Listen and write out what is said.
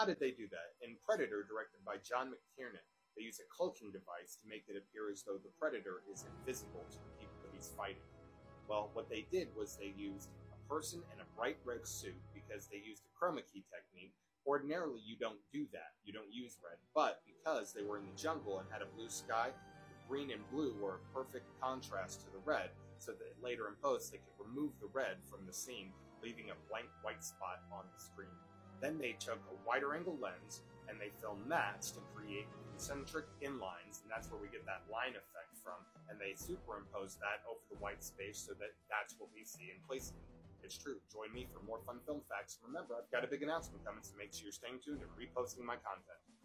How did they do that? In Predator, directed by John McTiernan, they use a cloaking device to make it appear as though the Predator is invisible to the people that he's fighting. Well, what they did was they used a person in a bright red suit because they used a chroma key technique. Ordinarily, you don't do that. You don't use red. But because they were in the jungle and had a blue sky, the green and blue were a perfect contrast to the red, so that later in post they could remove the red from the scene, leaving a blank white spot on the screen. Then they took a wider angle lens and they filmed that to create concentric inlines, and that's where we get that line effect from. And they superimposed that over the white space so that that's what we see in place. It's true. Join me for more fun film facts. Remember, I've got a big announcement coming, so make sure you're staying tuned and reposting my content.